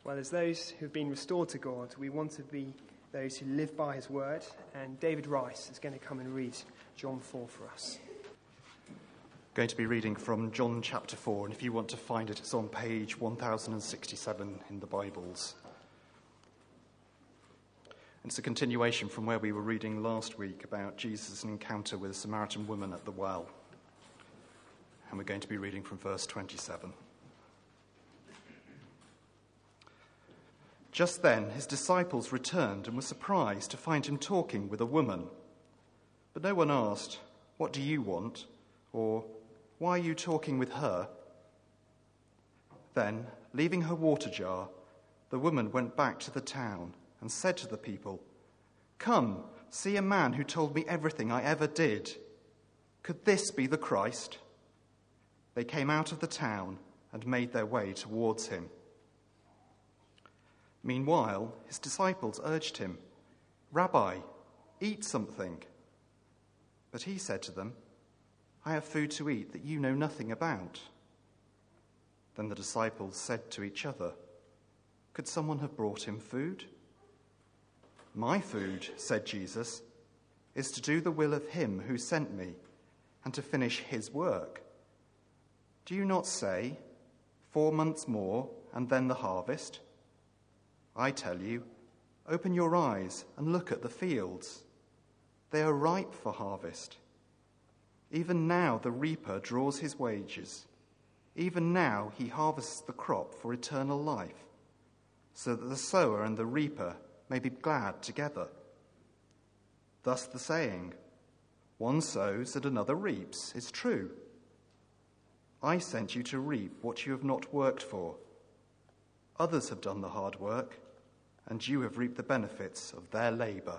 Well, as those who've been restored to God, we want to be those who live by his word, and David Rice is going to come and read John 4 for us. Going to be reading from John chapter 4, and if you want to find it, it's on page 1067 in the Bibles. It's a continuation from where we were reading last week about Jesus' encounter with a Samaritan woman at the well. And we're going to be reading from verse 27. Just then his disciples returned and were surprised to find him talking with a woman. But no one asked, "What do you want?" or "Why are you talking with her?" Then, leaving her water jar, the woman went back to the town and said to the people, "Come, see a man who told me everything I ever did. Could this be the Christ?" They came out of the town and made their way towards him. Meanwhile, his disciples urged him, "Rabbi, eat something." But he said to them, "I have food to eat that you know nothing about." Then the disciples said to each other, "Could someone have brought him food?" "My food," said Jesus, "is to do the will of him who sent me and to finish his work. Do you not say, 4 months more and then the harvest? I tell you, open your eyes and look at the fields. They are ripe for harvest. Even now the reaper draws his wages. Even now he harvests the crop for eternal life, so that the sower and the reaper may be glad together. Thus the saying, 'One sows and another reaps,' is true. I sent you to reap what you have not worked for. Others have done the hard work, and you have reaped the benefits of their labor."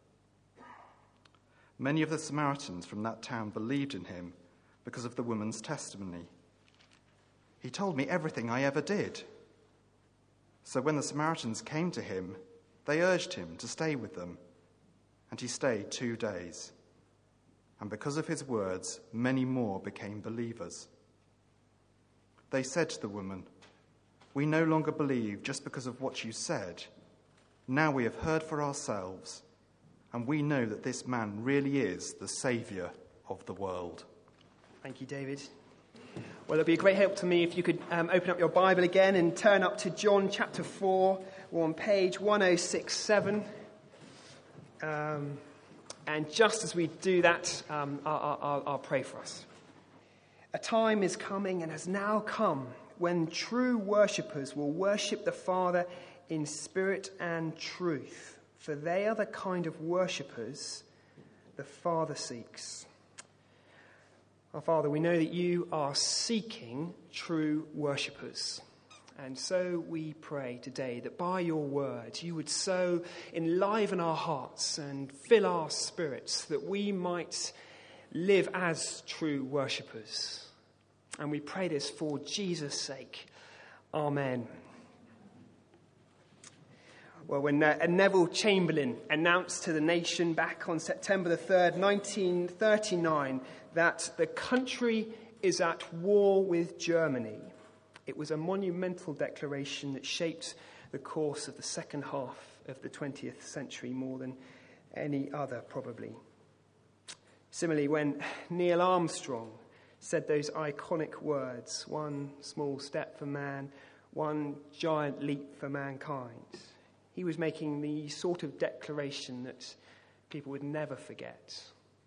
Many of the Samaritans from that town believed in him because of the woman's testimony. "He told me everything I ever did." So when the Samaritans came to him, they urged him to stay with them, and he stayed 2 days. And because of his words, many more became believers. They said to the woman, "We no longer believe just because of what you said. Now we have heard for ourselves, and we know that this man really is the Saviour of the world." Thank you, David. Well, it'd be a great help to me if you could open up your Bible again and turn up to John chapter 4. We're on page 1067. And just as we do that, I'll pray for us. A time is coming and has now come when true worshippers will worship the Father in spirit and truth, for they are the kind of worshippers the Father seeks. Our Father, we know that you are seeking true worshippers. And so we pray today that by your word you would so enliven our hearts and fill our spirits that we might live as true worshippers. And we pray this for Jesus' sake. Amen. Well, when Neville Chamberlain announced to the nation back on September the 3rd, 1939, that the country is at war with Germany, it was a monumental declaration that shaped the course of the second half of the 20th century more than any other, probably. Similarly, when Neil Armstrong said those iconic words, "One small step for man, one giant leap for mankind," he was making the sort of declaration that people would never forget.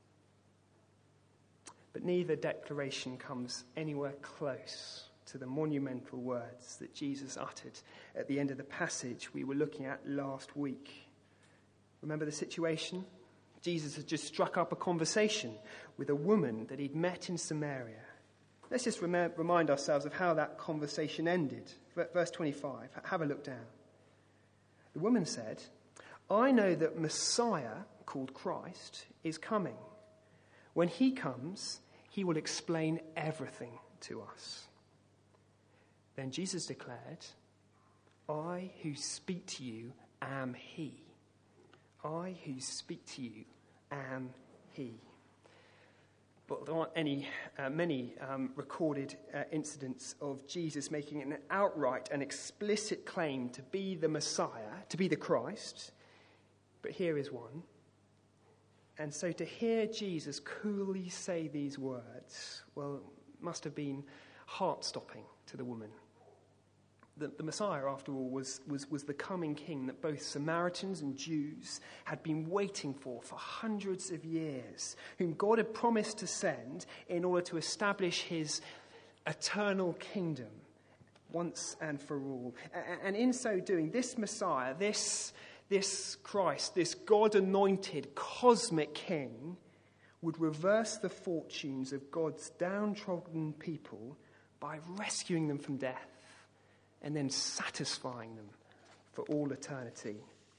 But neither declaration comes anywhere close to the monumental words that Jesus uttered at the end of the passage we were looking at last week. Remember the situation? Jesus had just struck up a conversation with a woman that he'd met in Samaria. Let's just remind ourselves of how that conversation ended. Verse 25, have a look down. The woman said, "I know that Messiah, called Christ, is coming. When he comes, he will explain everything to us." Then Jesus declared, "I who speak to you am he. I who speak to you am he." but there aren't many recorded incidents of Jesus making an outright and explicit claim to be the Messiah, to be the Christ. But here is one. And so to hear Jesus coolly say these words, well, must have been heart-stopping to the woman. The Messiah, after all, was the coming king that both Samaritans and Jews had been waiting for hundreds of years, whom God had promised to send in order to establish his eternal kingdom once and for all. And in so doing, this Messiah, this Christ, this God-anointed cosmic king, would reverse the fortunes of God's downtrodden people by rescuing them from death and then satisfying them for all eternity.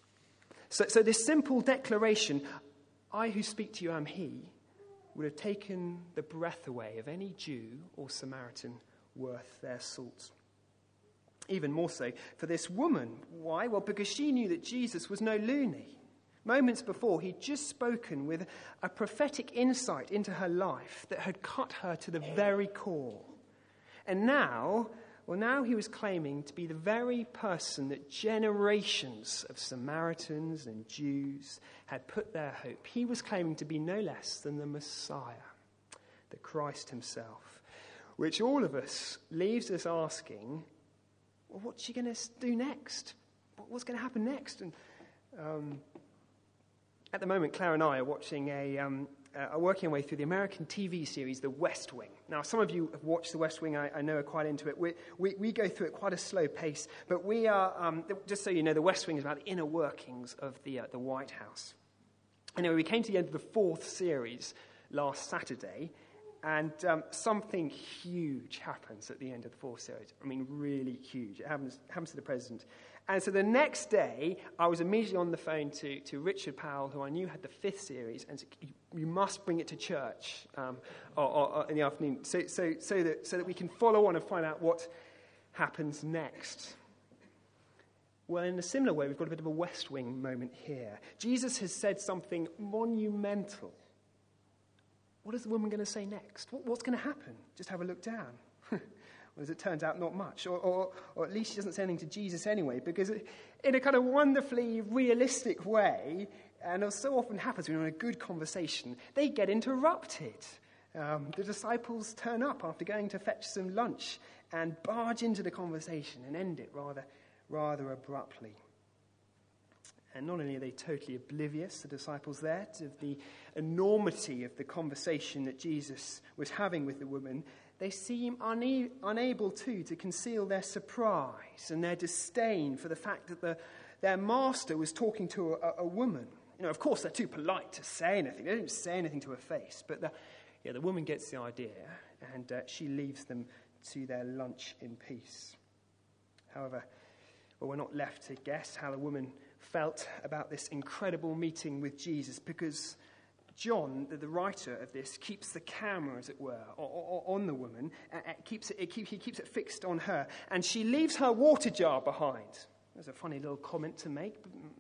So this simple declaration, I who speak to you am he, would have taken the breath away of any Jew or Samaritan worth their salt. Even more so for this woman. Why? Well, because she knew that Jesus was no loony. Moments before, he'd just spoken with a prophetic insight into her life that had cut her to the very core. And now he was claiming to be the very person that generations of Samaritans and Jews had put their hope. He was claiming to be no less than the Messiah, the Christ himself, which all of us leaves us asking, well, what's she going to do next? What's going to happen next? And at the moment, Claire and I are watching are working our way through the American TV series, The West Wing. Now, some of you have watched The West Wing. I know are quite into it. We go through it quite a slow pace, but we are, just so you know, The West Wing is about the inner workings of the White House. Anyway, we came to the end of the 4th series last Saturday, and something huge happens at the end of the 4th series. I mean, really huge. It happens to the president. And so the next day, I was immediately on the phone to Richard Powell, who I knew had the 5th series, and said, you must bring it to church or in the afternoon so that we can follow on and find out what happens next. Well, in a similar way, we've got a bit of a West Wing moment here. Jesus has said something monumental. What is the woman going to say next? What's going to happen? Just have a look down. Well, as it turns out, not much. Or at least she doesn't say anything to Jesus anyway, because in a kind of wonderfully realistic way, and it so often happens when you're in a good conversation, they get interrupted. The disciples turn up after going to fetch some lunch and barge into the conversation and end it rather abruptly. And not only are they totally oblivious, the disciples there, to the enormity of the conversation that Jesus was having with the woman, they seem unable to conceal their surprise and their disdain for the fact that their master was talking to a woman. You know, of course, they're too polite to say anything. They don't say anything to her face. But the woman gets the idea, and she leaves them to their lunch in peace. However, we're not left to guess how the woman felt about this incredible meeting with Jesus, because John, the writer of this, keeps the camera, as it were, on the woman. He keeps it fixed on her, and she leaves her water jar behind. There's a funny little comment to make.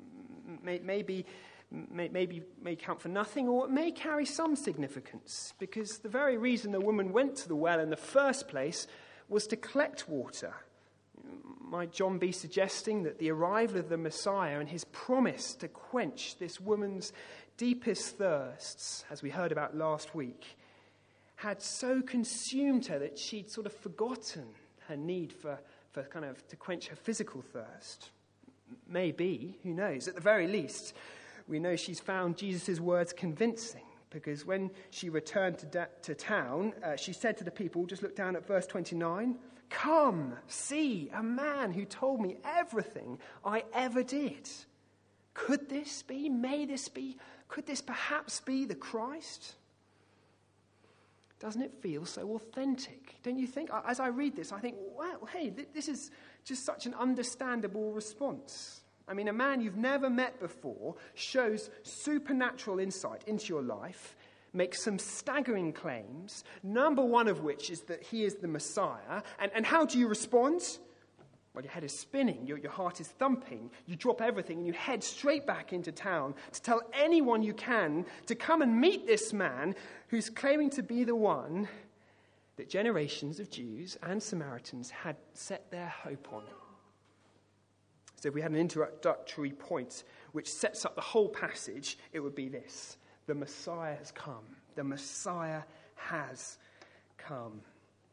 Maybe may count for nothing, or it may carry some significance, because the very reason the woman went to the well in the first place was to collect water. Might John be suggesting that the arrival of the Messiah and his promise to quench this woman's deepest thirsts, as we heard about last week, had so consumed her that she'd sort of forgotten her need for kind of to quench her physical thirst? Maybe, who knows? At the very least, we know she's found Jesus' words convincing, because when she returned to town, she said to the people, just look down at verse 29, "Come, see a man who told me everything I ever did. Could this be? May this be? Could this perhaps be the Christ?" Doesn't it feel so authentic? Don't you think? As I read this, I think, wow, hey, this is just such an understandable response. I mean, a man you've never met before shows supernatural insight into your life, makes some staggering claims, number one of which is that he is the Messiah. And how do you respond? Well, your head is spinning, your heart is thumping, you drop everything and you head straight back into town to tell anyone you can to come and meet this man who's claiming to be the one that generations of Jews and Samaritans had set their hope on. So if we had an introductory point which sets up the whole passage, it would be this: the Messiah has come. The Messiah has come.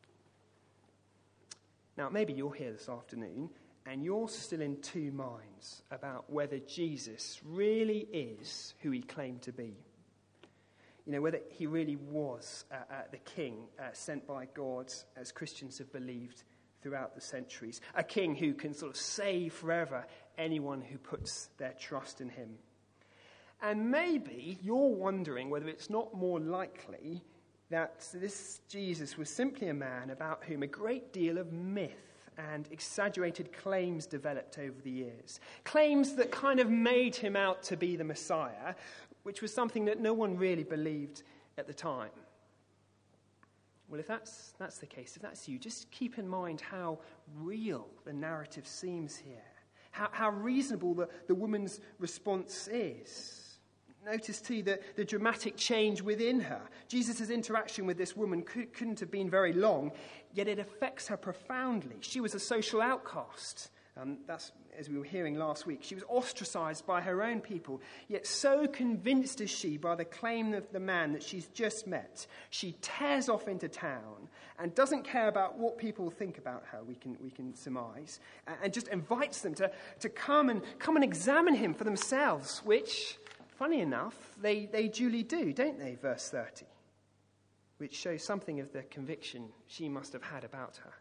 Now, maybe you're here this afternoon and you're still in two minds about whether Jesus really is who he claimed to be. You know, whether he really was the king sent by God, as Christians have believed throughout the centuries. A king who can sort of save forever anyone who puts their trust in him. And maybe you're wondering whether it's not more likely that this Jesus was simply a man about whom a great deal of myth and exaggerated claims developed over the years. Claims that kind of made him out to be the Messiah, which was something that no one really believed at the time. Well, if that's the case, if that's you, just keep in mind how real the narrative seems here, how reasonable the woman's response is. Notice, too, the dramatic change within her. Jesus' interaction with this woman couldn't have been very long, yet it affects her profoundly. She was a social outcast. That's, as we were hearing last week, she was ostracized by her own people, yet so convinced is she by the claim of the man that she's just met, she tears off into town and doesn't care about what people think about her, we can surmise, and just invites them to come and examine him for themselves, which, funny enough, they duly do, don't they? Verse 30, which shows something of the conviction she must have had about her.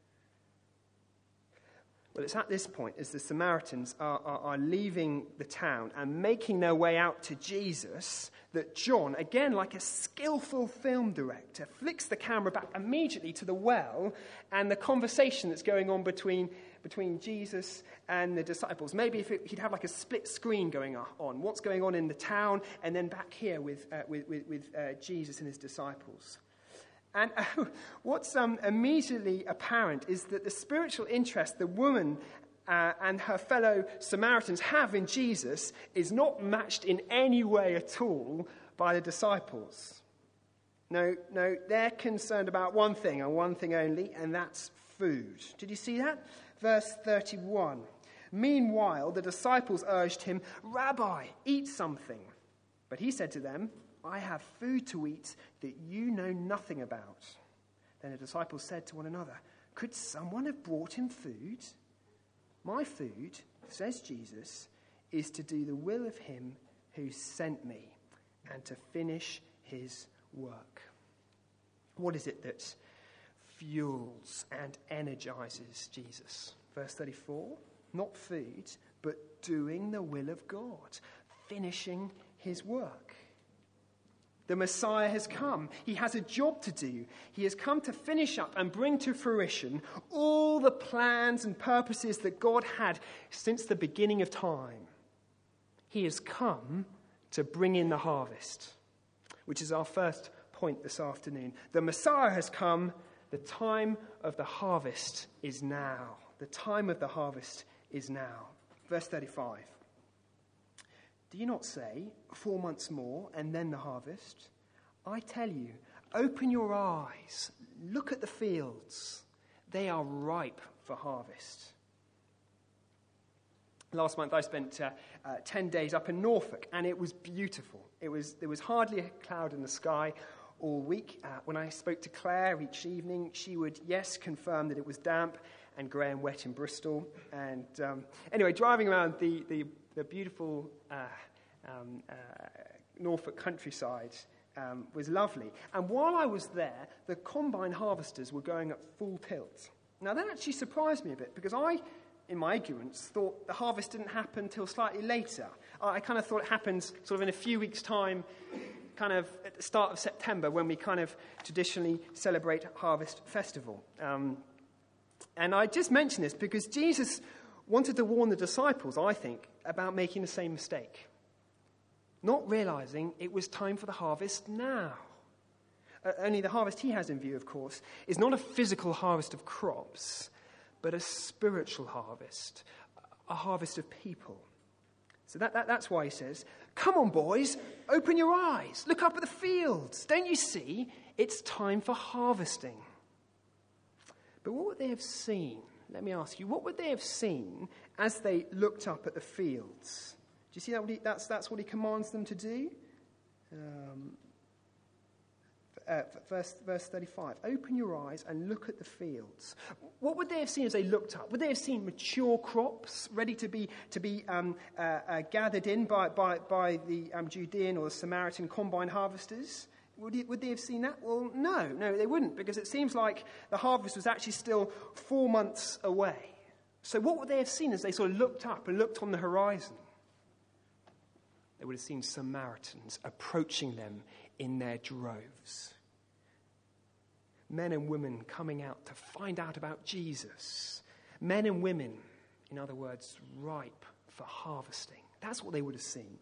Well, it's at this point, as the Samaritans are leaving the town and making their way out to Jesus, that John, again like a skillful film director, flicks the camera back immediately to the well and the conversation that's going on between Jesus and the disciples. Maybe if he'd have like a split screen going on, what's going on in the town, and then back here with Jesus and his disciples. And what's immediately apparent is that the spiritual interest the woman and her fellow Samaritans have in Jesus is not matched in any way at all by the disciples. No, they're concerned about one thing and one thing only, and that's food. Did you see that? Verse 31. Meanwhile, the disciples urged him, "Rabbi, eat something." But he said to them, "I have food to eat that you know nothing about." Then the disciples said to one another, "Could someone have brought him food?" "My food," says Jesus, "is to do the will of him who sent me and to finish his work." What is it that fuels and energizes Jesus? Verse 34, not food, but doing the will of God, finishing his work. The Messiah has come. He has a job to do. He has come to finish up and bring to fruition all the plans and purposes that God had since the beginning of time. He has come to bring in the harvest, which is our first point this afternoon. The Messiah has come. The time of the harvest is now. The time of the harvest is now. Verse 35. Do you not say, 4 months more and then the harvest? I tell you, open your eyes, look at the fields. They are ripe for harvest. Last month I spent 10 days up in Norfolk, and it was beautiful. There was hardly a cloud in the sky all week. When I spoke to Claire each evening, she would, yes, confirm that it was damp and grey and wet in Bristol. And anyway, driving around the beautiful Norfolk countryside was lovely. And while I was there, the combine harvesters were going at full tilt. Now, that actually surprised me a bit, because I, in my ignorance, thought the harvest didn't happen till slightly later. I kind of thought it happened sort of in a few weeks' time, kind of at the start of September, when we kind of traditionally celebrate Harvest Festival. And I just mention this because Jesus wanted to warn the disciples, I think, about making the same mistake. Not realizing it was time for the harvest now. Only the harvest he has in view, of course, is not a physical harvest of crops, but a spiritual harvest, a harvest of people. So that's why he says, come on, boys, open your eyes, look up at the fields. Don't you see? It's time for harvesting. But what would they have seen? Let me ask you, what would they have seen as they looked up at the fields? Do you see that's what he commands them to do? Verse 35, open your eyes and look at the fields. What would they have seen as they looked up? Would they have seen mature crops ready to be gathered in by the Judean or the Samaritan combine harvesters? Would they have seen that? Well, no, they wouldn't, because it seems like the harvest was actually still 4 months away. So what would they have seen as they sort of looked up and looked on the horizon? They would have seen Samaritans approaching them in their droves. Men and women coming out to find out about Jesus. Men and women, in other words, ripe for harvesting. That's what they would have seen.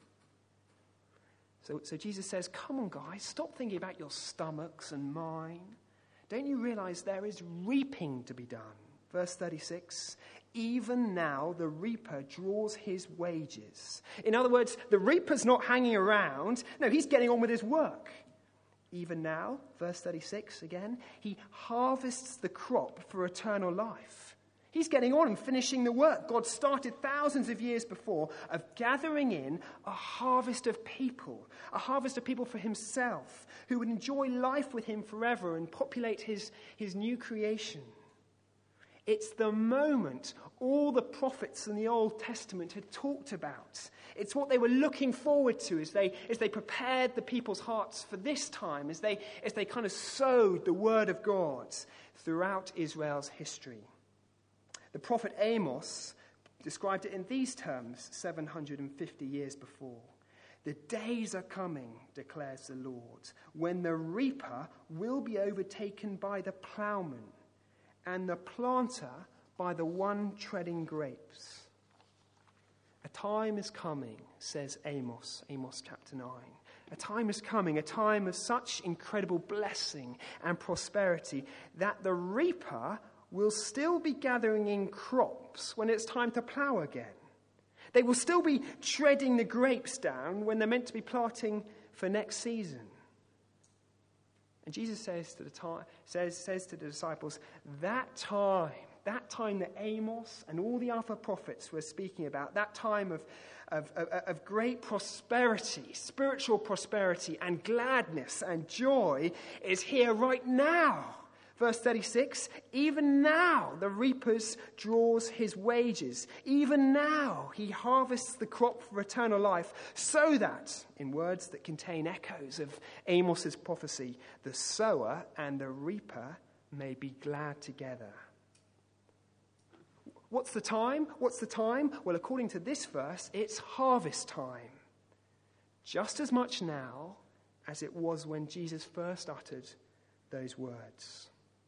So Jesus says, come on, guys, stop thinking about your stomachs and mine. Don't you realize there is reaping to be done? Verse 36, even now the reaper draws his wages. In other words, the reaper's not hanging around. No, he's getting on with his work. Even now, verse 36 again, he harvests the crop for eternal life. He's getting on and finishing the work God started thousands of years before of gathering in a harvest of people for himself who would enjoy life with him forever and populate his new creation. It's the moment all the prophets in the Old Testament had talked about. It's what they were looking forward to as they prepared the people's hearts for this time, as they kind of sowed the word of God throughout Israel's history. The prophet Amos described it in these terms 750 years before. The days are coming, declares the Lord, when the reaper will be overtaken by the plowman, and the planter by the one treading grapes. A time is coming, says Amos chapter 9. A time is coming, a time of such incredible blessing and prosperity that the reaper will still be gathering in crops when it's time to plow again. They will still be treading the grapes down when they're meant to be planting for next season. And Jesus says to the disciples, that time that Amos and all the other prophets were speaking about, that time of great prosperity, spiritual prosperity and gladness and joy is here right now. Verse 36, even now the reaper draws his wages. Even now he harvests the crop for eternal life, so that, in words that contain echoes of Amos's prophecy, the sower and the reaper may be glad together. What's the time? Well, according to this verse, it's harvest time. Just as much now as it was when Jesus first uttered those words.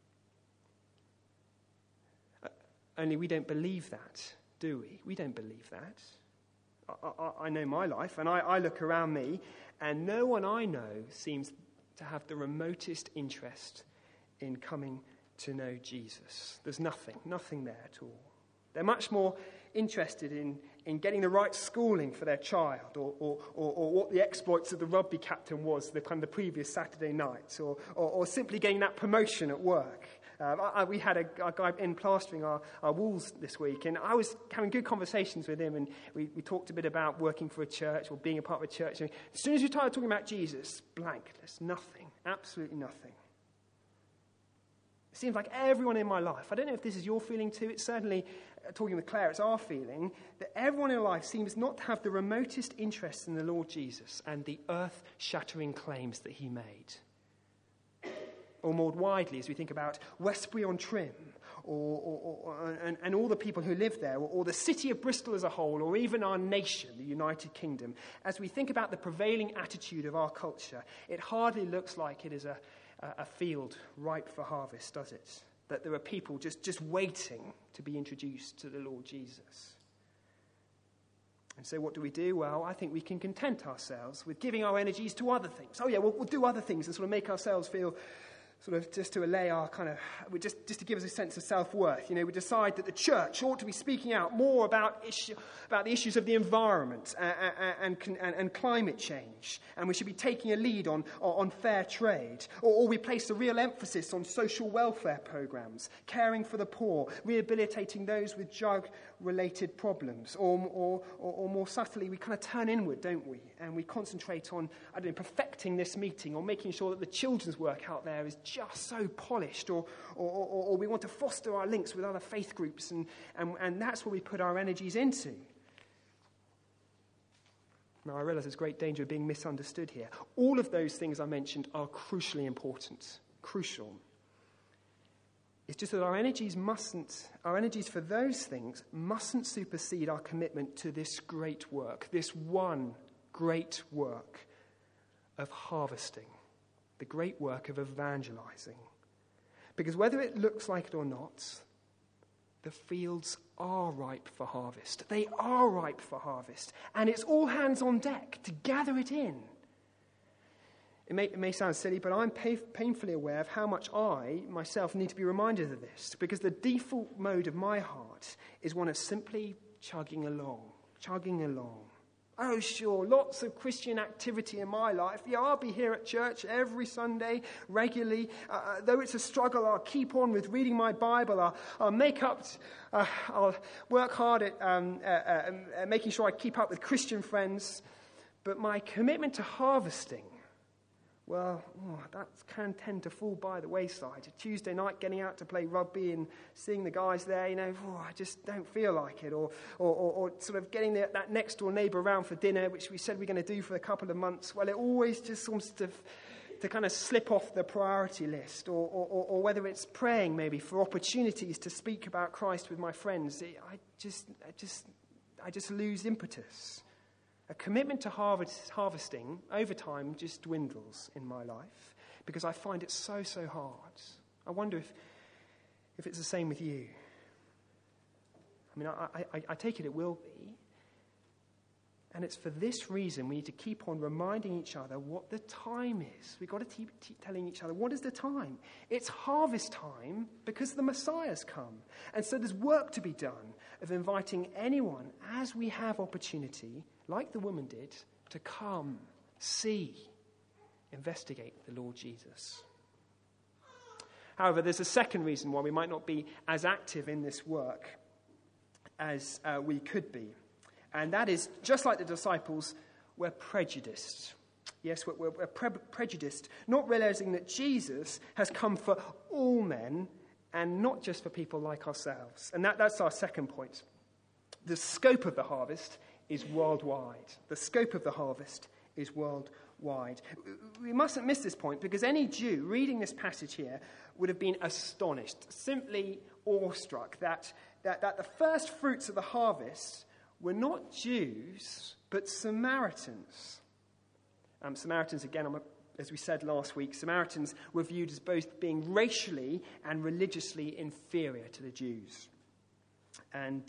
Only we don't believe that, do we? We don't believe that. I know my life, and I look around me, and no one I know seems to have the remotest interest in coming to know Jesus. There's nothing there at all. They're much more interested in getting the right schooling for their child, or what the exploits of the rugby captain was the previous Saturday night, or simply getting that promotion at work. We had a guy in plastering our walls this week, and I was having good conversations with him, and we talked a bit about working for a church or being a part of a church. And as soon as we started talking about Jesus, blank. There's nothing, absolutely nothing. It seems like everyone in my life, I don't know if this is your feeling too, it's certainly, talking with Claire, it's our feeling, that everyone in life seems not to have the remotest interest in the Lord Jesus and the earth-shattering claims that he made. Or more widely, as we think about Westbury-on-Trim, and all the people who live there, or the city of Bristol as a whole, or even our nation, the United Kingdom, as we think about the prevailing attitude of our culture, it hardly looks like it is a field ripe for harvest, does it? That there are people just waiting to be introduced to the Lord Jesus. And so what do? Well, I think we can content ourselves with giving our energies to other things. Oh yeah, we'll do other things and sort of make ourselves feel sort of just to allay our kind of, just to give us a sense of self-worth. We decide that the church ought to be speaking out more about the issues of the environment and climate change, and we should be taking a lead on fair trade, or we place a real emphasis on social welfare programs, caring for the poor, rehabilitating those with drug-related problems, or more subtly, we kind of turn inward, don't we? And we concentrate on, perfecting this meeting, or making sure that the children's work out there is just so polished, or we want to foster our links with other faith groups, and that's what we put our energies into. Now, I realize there's great danger of being misunderstood here. All of those things I mentioned are crucially important. Crucial. It's just that our energies for those things mustn't supersede our commitment to this great work, this one great work of harvesting, the great work of evangelizing. Because whether it looks like it or not, the fields are ripe for harvest. They are ripe for harvest. And it's all hands on deck to gather it in. It may sound silly, but I'm painfully aware of how much I, myself, need to be reminded of this. Because the default mode of my heart is one of simply chugging along. Oh, sure, lots of Christian activity in my life. Yeah, I'll be here at church every Sunday, regularly. Though it's a struggle, I'll keep on with reading my Bible. I'll work hard at making sure I keep up with Christian friends. But my commitment to harvesting, that can tend to fall by the wayside. A Tuesday night getting out to play rugby and seeing the guys there, I just don't feel like it. Or sort of getting that next door neighbour around for dinner, which we said we're going to do for a couple of months. Well, it always just seems to kind of slip off the priority list. Or whether it's praying maybe for opportunities to speak about Christ with my friends, I just lose impetus. A commitment to harvesting over time just dwindles in my life because I find it so hard. I wonder if it's the same with you. I take it will be. And it's for this reason we need to keep on reminding each other what the time is. We've got to keep telling each other, what is the time? It's harvest time because the Messiah's come. And so there's work to be done of inviting anyone, as we have opportunity, like the woman did, to come, see, investigate the Lord Jesus. However, there's a second reason why we might not be as active in this work as we could be. And that is, just like the disciples, we're prejudiced. Yes, we're prejudiced, not realizing that Jesus has come for all men and not just for people like ourselves. And that's our second point. The scope of the harvest is worldwide. The scope of the harvest is worldwide. We mustn't miss this point because any Jew reading this passage here would have been astonished, simply awestruck, that the first fruits of the harvest were not Jews, but Samaritans. Samaritans, again, as we said last week, Samaritans were viewed as both being racially and religiously inferior to the Jews. And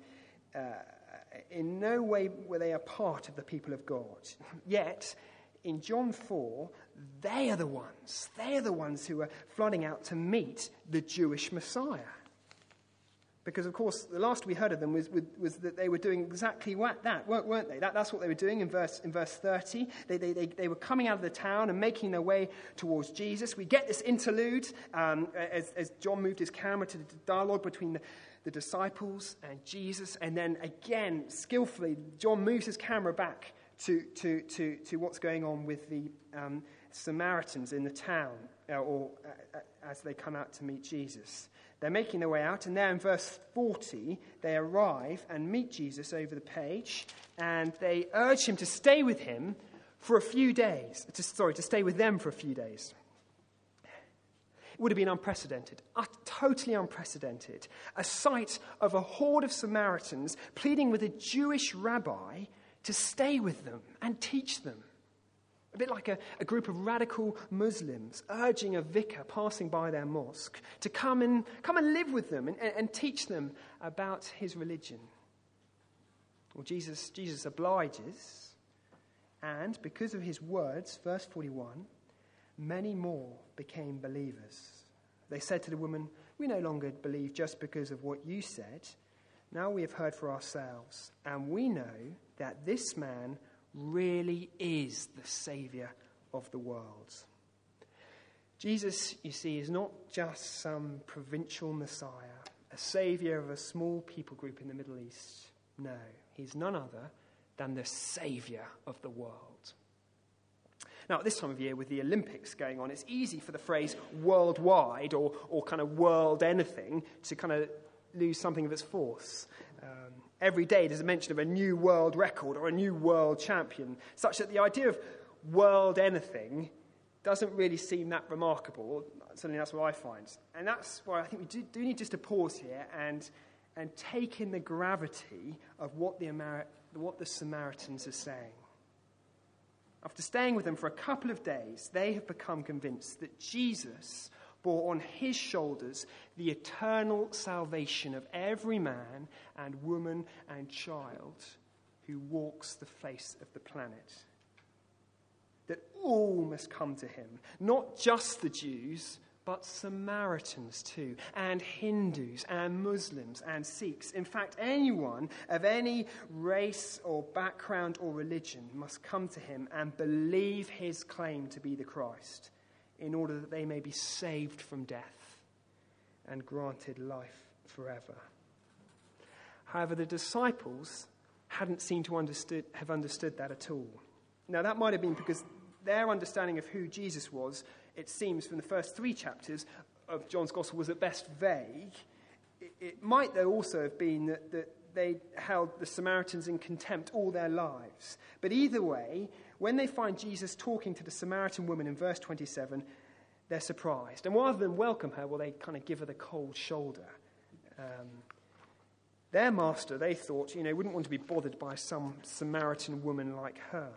in no way were they a part of the people of God. Yet, in John 4, they are the ones who are flooding out to meet the Jewish Messiah. Because, of course, the last we heard of them was that they were doing exactly that, weren't they? That's what they were doing in verse 30. They were coming out of the town and making their way towards Jesus. We get this interlude as John moved his camera to the dialogue between the disciples and Jesus. And then again, skillfully, John moves his camera back to what's going on with the Samaritans in the town, or as they come out to meet Jesus. They're making their way out, and there in verse 40, they arrive and meet Jesus over the page, and they urge him to stay with him for a few days. To stay with them for a few days. It would have been unprecedented, totally unprecedented. A sight of a horde of Samaritans pleading with a Jewish rabbi to stay with them and teach them. A bit like a group of radical Muslims urging a vicar passing by their mosque to come and live with them and teach them about his religion. Well, Jesus obliges, and because of his words, verse 41, many more became believers. They said to the woman, "We no longer believe just because of what you said. Now we have heard for ourselves, and we know that this man really is the Saviour of the world." Jesus, you see, is not just some provincial Messiah, a saviour of a small people group in the Middle East. No, he's none other than the Saviour of the world. Now, at this time of year, with the Olympics going on, it's easy for the phrase worldwide or kind of world anything to kind of lose something of its force. Every day there's a mention of a new world record or a new world champion, such that the idea of world anything doesn't really seem that remarkable. Certainly that's what I find. And that's why I think we do need just to pause here and take in the gravity of what the Samaritans are saying. After staying with them for a couple of days, they have become convinced that Jesus bore on his shoulders the eternal salvation of every man and woman and child who walks the face of the planet. That all must come to him, not just the Jews, but Samaritans too, and Hindus, and Muslims, and Sikhs. In fact, anyone of any race or background or religion must come to him and believe his claim to be the Christ, in order that they may be saved from death and granted life forever. However, the disciples hadn't seemed to have understood that at all. Now, that might have been because their understanding of who Jesus was, it seems from the first 3 chapters of John's Gospel, was at best vague. It might, though, also have been that they held the Samaritans in contempt all their lives. But either way, when they find Jesus talking to the Samaritan woman in verse 27, they're surprised. And rather than welcome her, well, they kind of give her the cold shoulder. Their master, they thought, wouldn't want to be bothered by some Samaritan woman like her.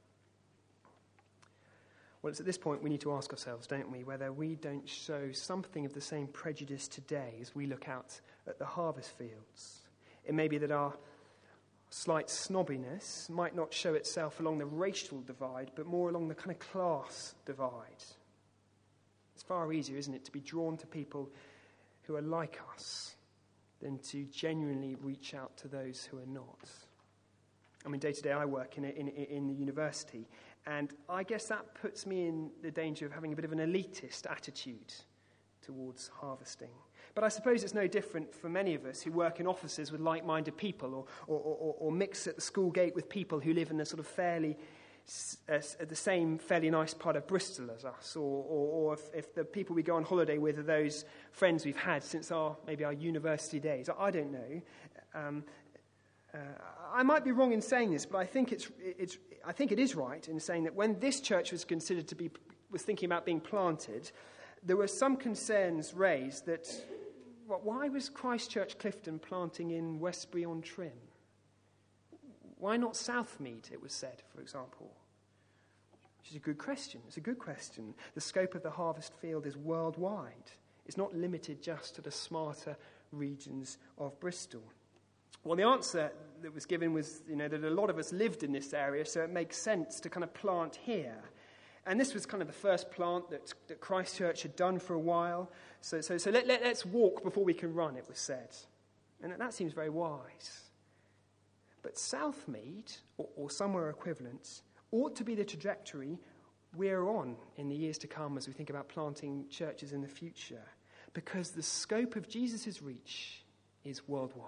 Well, it's at this point we need to ask ourselves, don't we, whether we don't show something of the same prejudice today as we look out at the harvest fields. It may be that our slight snobbiness might not show itself along the racial divide, but more along the kind of class divide. It's far easier, isn't it, to be drawn to people who are like us than to genuinely reach out to those who are not. I mean, day to day I work in the university, and I guess that puts me in the danger of having a bit of an elitist attitude towards harvesting. But I suppose it's no different for many of us who work in offices with like-minded people or mix at the school gate with people who live in the sort of the same fairly nice part of Bristol as us, or if the people we go on holiday with are those friends we've had since maybe our university days. I don't know. I might be wrong in saying this, but I think it is right in saying that when this church was considered was thinking about being planted, there were some concerns raised that, why was Christ Church Clifton planting in Westbury-on-Trim? Why not Southmead, it was said, for example? Which is a good question. It's a good question. The scope of the harvest field is worldwide. It's not limited just to the smarter regions of Bristol. Well, the answer that was given was, that a lot of us lived in this area, so it makes sense to kind of plant here. And this was kind of the first plant that Christ Church had done for a while. So let's walk before we can run, it was said. And that seems very wise. But Southmead, or somewhere equivalent, ought to be the trajectory we're on in the years to come as we think about planting churches in the future. Because the scope of Jesus' reach is worldwide.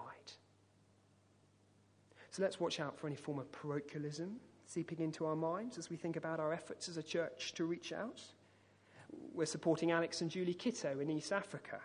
So let's watch out for any form of parochialism seeping into our minds as we think about our efforts as a church to reach out. We're supporting Alex and Julie Kitto in East Africa.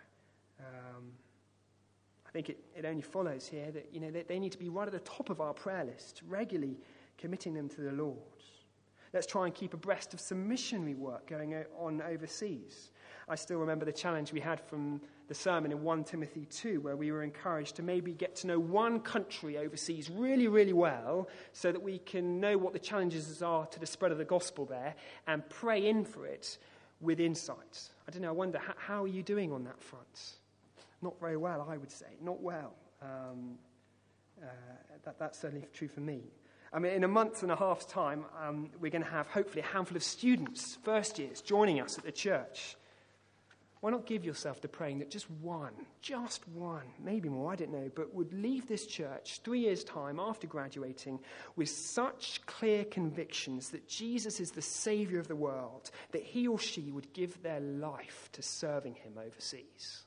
I think it only follows here that they need to be right at the top of our prayer list, regularly committing them to the Lord. Let's try and keep abreast of some missionary work going on overseas. I still remember the challenge we had from the sermon in 1 Timothy 2, where we were encouraged to maybe get to know one country overseas really, really well so that we can know what the challenges are to the spread of the gospel there and pray in for it with insight. I don't know, I wonder, how are you doing on that front? Not very well, I would say. Not well. That's certainly true for me. I mean, in a month and a half's time, we're going to have hopefully a handful of students, first years, joining us at the church. Why not give yourself to praying that just one, maybe more, I don't know, but would leave this church 3 years' time after graduating with such clear convictions that Jesus is the Saviour of the world, that he or she would give their life to serving him overseas.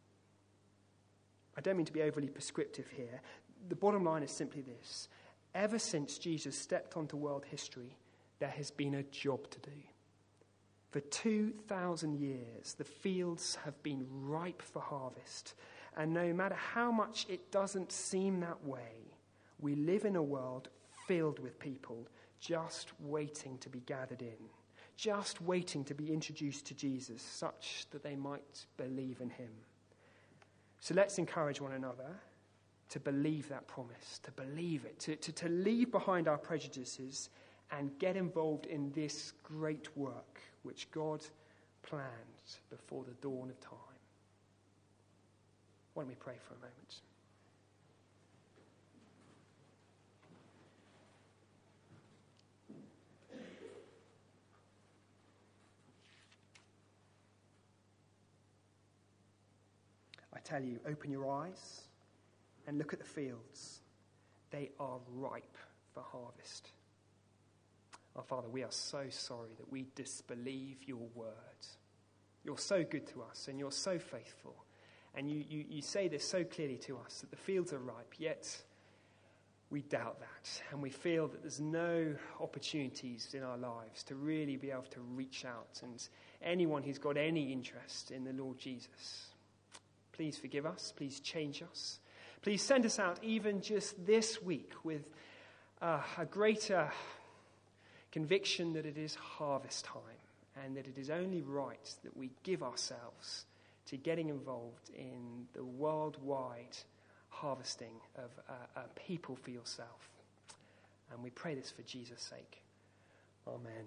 I don't mean to be overly prescriptive here. The bottom line is simply this. Ever since Jesus stepped onto world history, there has been a job to do. For 2,000 years, the fields have been ripe for harvest. And no matter how much it doesn't seem that way, we live in a world filled with people just waiting to be gathered in, just waiting to be introduced to Jesus, such that they might believe in him. So let's encourage one another to believe that promise, to believe it, to leave behind our prejudices and get involved in this great work which God planned before the dawn of time. Why don't we pray for a moment? I tell you, open your eyes and look at the fields. They are ripe for harvest. Our Father, we are so sorry that we disbelieve your word. You're so good to us and you're so faithful. And you say this so clearly to us, that the fields are ripe, yet we doubt that. And we feel that there's no opportunities in our lives to really be able to reach out. And anyone who's got any interest in the Lord Jesus, please forgive us. Please change us. Please send us out even just this week with a greater conviction that it is harvest time and that it is only right that we give ourselves to getting involved in the worldwide harvesting of a people for yourself. And we pray this for Jesus' sake. Amen.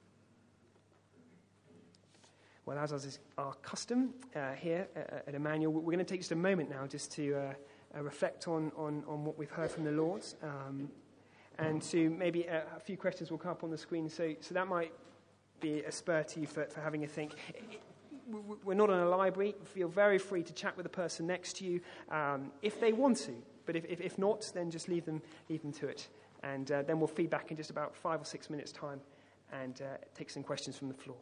Well, as is our custom here at Emmanuel, we're going to take just a moment now just to reflect on what we've heard from the Lord. And to maybe a few questions will come up on the screen. So that might be a spur to you for having a think. We're not in a library. Feel very free to chat with the person next to you if they want to. But if not, then just leave them to it. And then we'll feed back in just about 5 or 6 minutes' time and take some questions from the floor.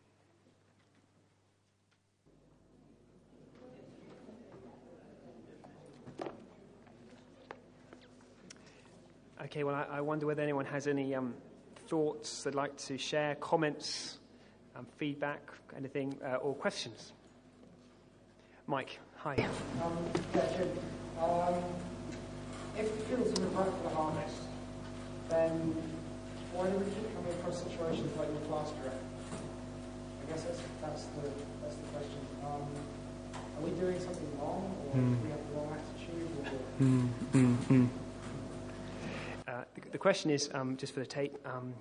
Okay, well, I wonder whether anyone has any thoughts they'd like to share, comments, feedback, anything, or questions. Mike, hi. Jim, if the fields are ripe for the harvest, then why do we keep coming across situations like your plasterer? I guess that's the question. Are we doing something wrong, or do we have the wrong attitude? The question is, just for the tape,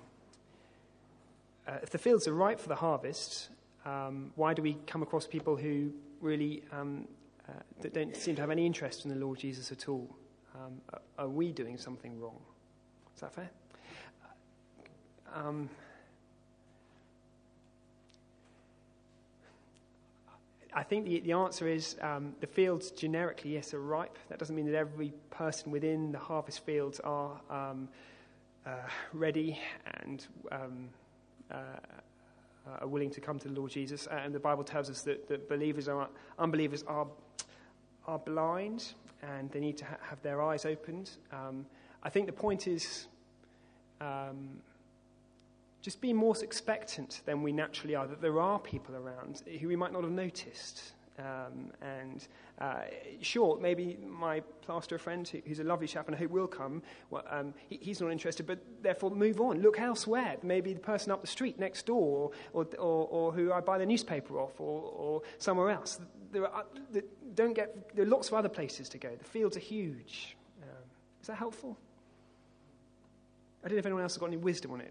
if the fields are ripe for the harvest, why do we come across people who really that don't seem to have any interest in the Lord Jesus at all? Are we doing something wrong? Is that fair? I think the answer is the fields generically, yes, are ripe. That doesn't mean that every person within the harvest fields are ready and are willing to come to the Lord Jesus. And the Bible tells us that unbelievers are blind and they need to have their eyes opened. I think the point is just be more expectant than we naturally are, that there are people around who we might not have noticed. Sure, maybe my plasterer friend, who's a lovely chap and I hope will come, he's not interested, but therefore move on. Look elsewhere. Maybe the person up the street next door, or who I buy the newspaper off, or somewhere else. There are lots of other places to go. The fields are huge. Is that helpful? I don't know if anyone else has got any wisdom on it.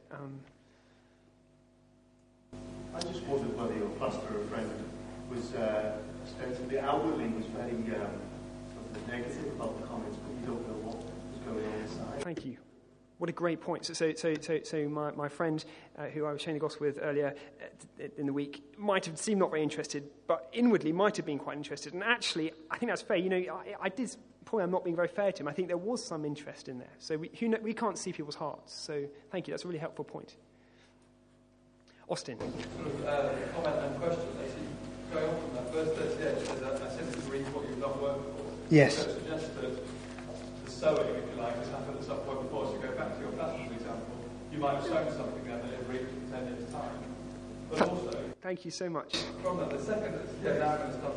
I just wondered whether your plasterer friend was ostensibly, outwardly, was very sort of negative about the comments, but you don't know what was going on inside. Thank you. What a great point. So my friend who I was sharing the gospel with earlier in the week might have seemed not very interested, but inwardly might have been quite interested. And actually, I think that's fair. I did point I'm not being very fair to him. I think there was some interest in there. So we can't see people's hearts. So thank you. That's a really helpful point. Austin. Sort of comment and question. Going on from that, verse 38 says, I said to read what you've done work for. Yes. So it suggests that the sowing, if you like, has happened at some point before. So you go back to your classroom example, you might have sown something then that it reaped in 10 years' time. But also... Thank you so much. From that, the second... now I'm going to stop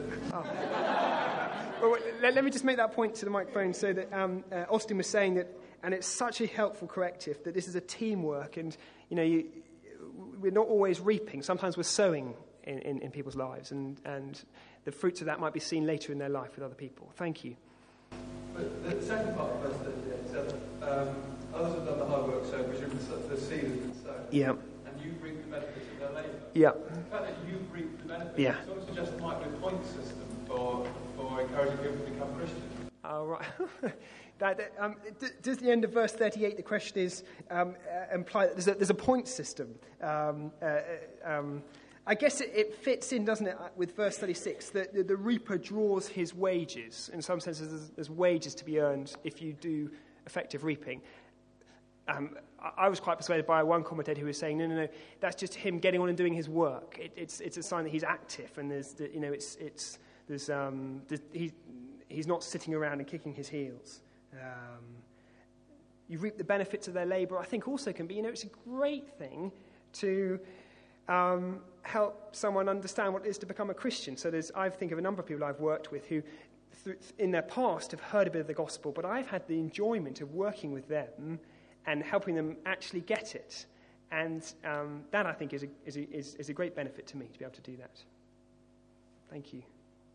it. Well, let me just make that point to the microphone so that Austin was saying that, and it's such a helpful corrective, that this is a teamwork, and, we're not always reaping. Sometimes we're sowing in people's lives, and the fruits of that might be seen later in their life with other people. Thank you. But the second part of verse 38 says, others have done the hard work, so presumably the seed has been sown. Yeah. And you reap the benefits of their labour. Yeah. The fact that you reap the benefits, yeah. Sort of suggests it might be a point system for encouraging people to become Christians. Oh, right. Does the end of verse 38, the question is, imply that there's a point system? I guess it fits in, doesn't it, with verse 36, that the reaper draws his wages. In some senses, there's wages to be earned if you do effective reaping. I was quite persuaded by one commentator who was saying, no, that's just him getting on and doing his work. It's a sign that he's active, and he's not sitting around and kicking his heels. You reap the benefits of their labour. I think also can be, it's a great thing to help someone understand what it is to become a Christian. So I think of a number of people I've worked with who, in their past, have heard a bit of the gospel, but I've had the enjoyment of working with them and helping them actually get it. And that, I think, is a great benefit to me, to be able to do that. Thank you.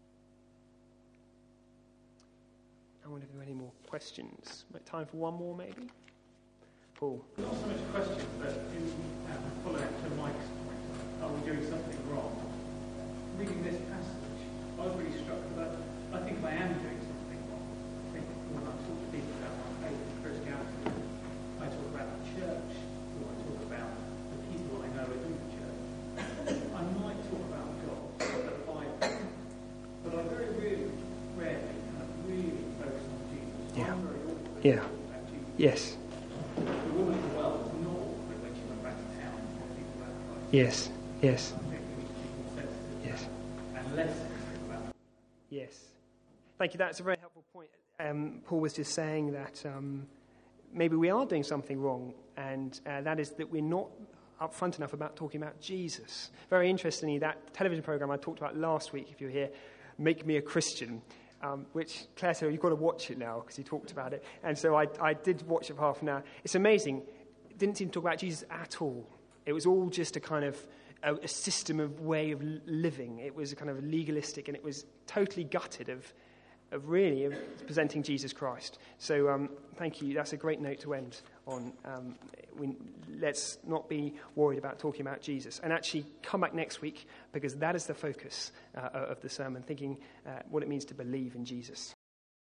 I wonder if there are any more questions. Time for one more, maybe? Paul. Not so much questions, but in follow-up to Mike's point, are we doing something wrong? Reading this passage, I was really struck that I think I am doing something wrong. I think when I talk to people about my faith and Christianity, I talk about the church, or I talk about the people I know in the church. I might talk about God, the Bible, but I very rarely focus on Jesus. Yeah. I'm very awkward Yeah. about Jesus. Yes. The woman at the well was not awkward when she went back to town and told people about Christ. Yes. Yes. I think we need to be more sensitive Yes. and less sensitive about it. Yes. Thank you. That's a very helpful point. Paul was just saying that maybe we are doing something wrong, and that is that we're not upfront enough about talking about Jesus. Very interestingly, that television program I talked about last week, if you're here, Make Me a Christian, which Claire said, you've got to watch it now because he talked about it. And so I did watch it for half an hour. It's amazing. It didn't seem to talk about Jesus at all. It was all just a kind of a system of way of living. It was a kind of legalistic, and it was totally gutted of presenting Jesus Christ. So thank you. That's a great note to end on. Let's not be worried about talking about Jesus. And actually come back next week, because that is the focus of the sermon, thinking what it means to believe in Jesus.